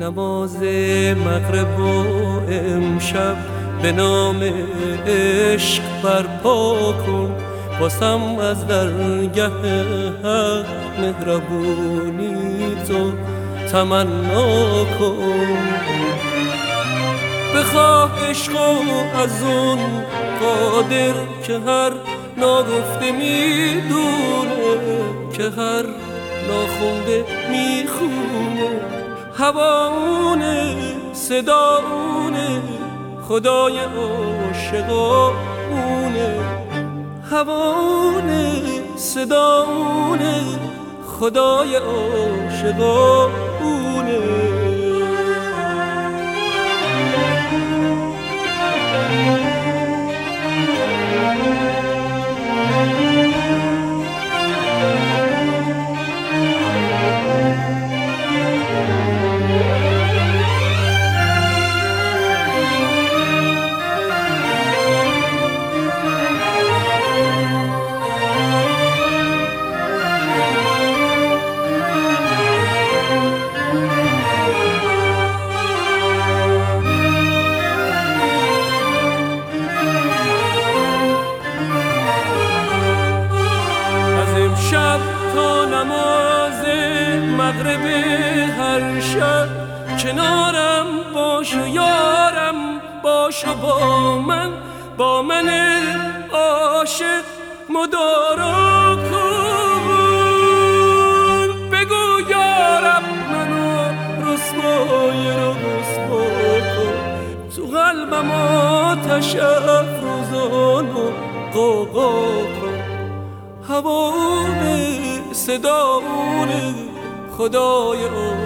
نماز مغرب و امشب به نام عشق برپا کن، واسم از درگه حق مهربونی تو تمنا کن. بخواه عشقو از اون قادر که هر ناگفته میدونه، که هر ناخونده میخونه. هواونه صداونه خدای عاشقونه، هواونه صداونه خدای عاشقونه. شب تا نماز مغرب هر شب کنارم باش و یارم باش و با من عاشق مدارا کن. بگو یارم منو رسوای کن، تو قلبم آتش افروزان و قوقا کن. هواونه صداونه خدای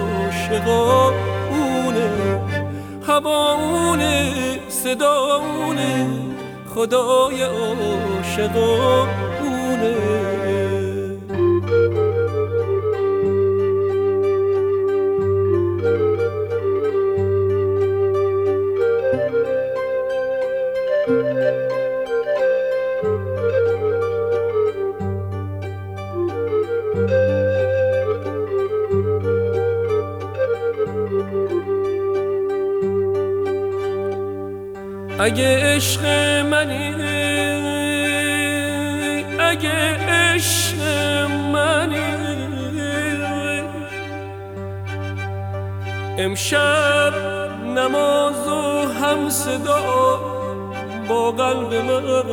عاشقونه، هواونه صداونه خدای عاشقونه. اگه عشق منی، اگه عشق منی، امشب نماز و هم صدا با قلب من،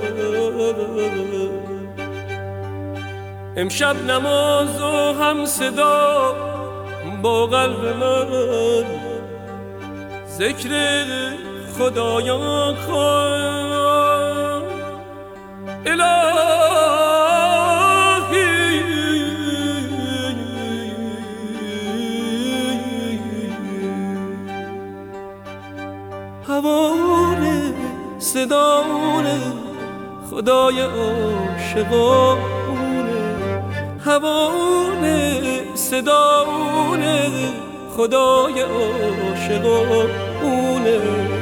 امشب نماز و هم صدا با قلب من. ذکر خدایا کن الهی، هوانه صداونه خدای عاشقونه، هوانه صداونه خدای عاشقونه.